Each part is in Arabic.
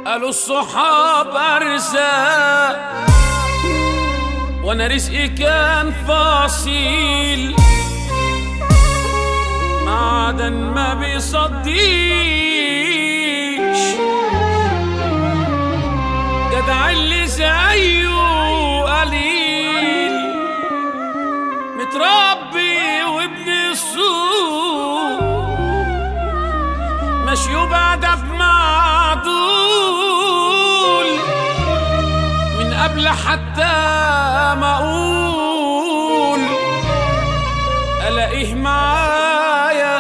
قالوا الصحاب أرزاق وانا رزقي كان فاصيل، معدن ما بيصديش، جدع اللي زيه قليل، متربي وابن السوق، ماشي بأدب معدول، من قبل حتى ما اقول الاقيه معايا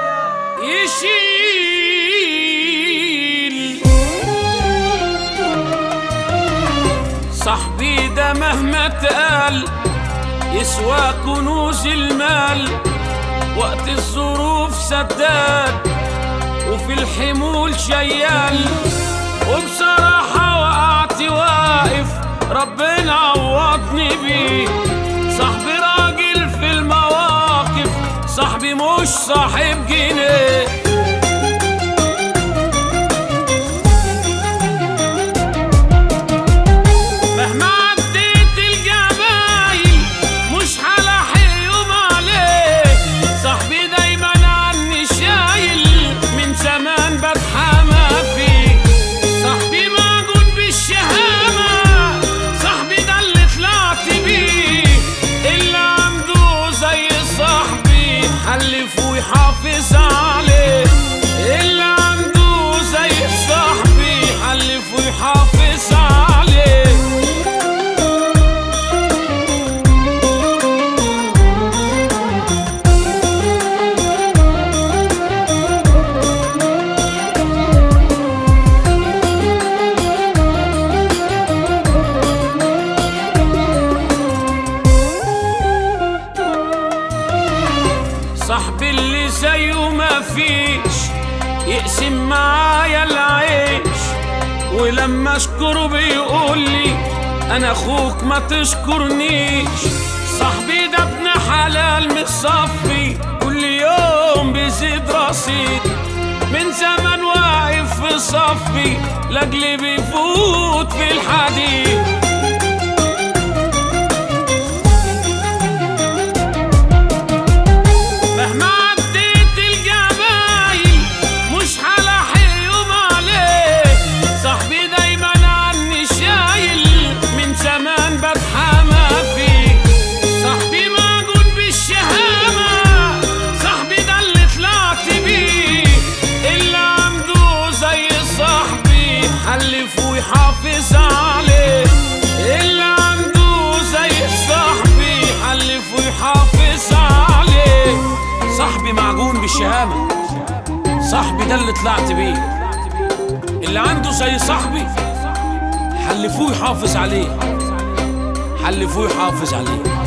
يشيل. صاحبي ده مهما اتقال يسوى كنوز المال، وقت الظروف سداد وفي الحمول شيال، وبصراحة وقعت واقف ربنا عوضني بيه. صاحبي راجل في المواقف، صاحبي مش صاحب جنيه. مهما عديت الجبايل مش هلاحق يوم عليه، صاحبي دايما عني شايل، من زمان بتحامى فيه. صاحبي موجود بالشهامة، صاحبي ده اللي طلعت بيه، اللي عنده زي صاحبي حلف ويحافظ عليه، اللي عنده زي صاحبي حلف ويحافظ عليه. صاحبي اللي زيه ما فيش، يقسم معايا العيش، ولما اشكره بيقولي انا اخوك ما تشكرنيش. صاحبي ده ابن حلال متصفي، كل يوم بيزيد رصيد، من زمان واقف في صفي لاجلي بيفوت في الحديد. مهما عديت الجبايل مش هلاحق يوم عليه، صاحبي دايما عني شايل، من زمان بتحامى فيه. صاحبي موجود بالشهامة، صاحبي ده اللي طلعت بيه، اللي عنده زي صاحبي حلف ويحافظ عليه، اللي عنده زي صاحبي حلف ويحافظ عليه. صاحبي معجون بالشهامة، صاحبي ده اللي طلعت بيه، اللي عنده زي صاحبي حلفوه يحافظ عليه، حلفوه يحافظ عليه.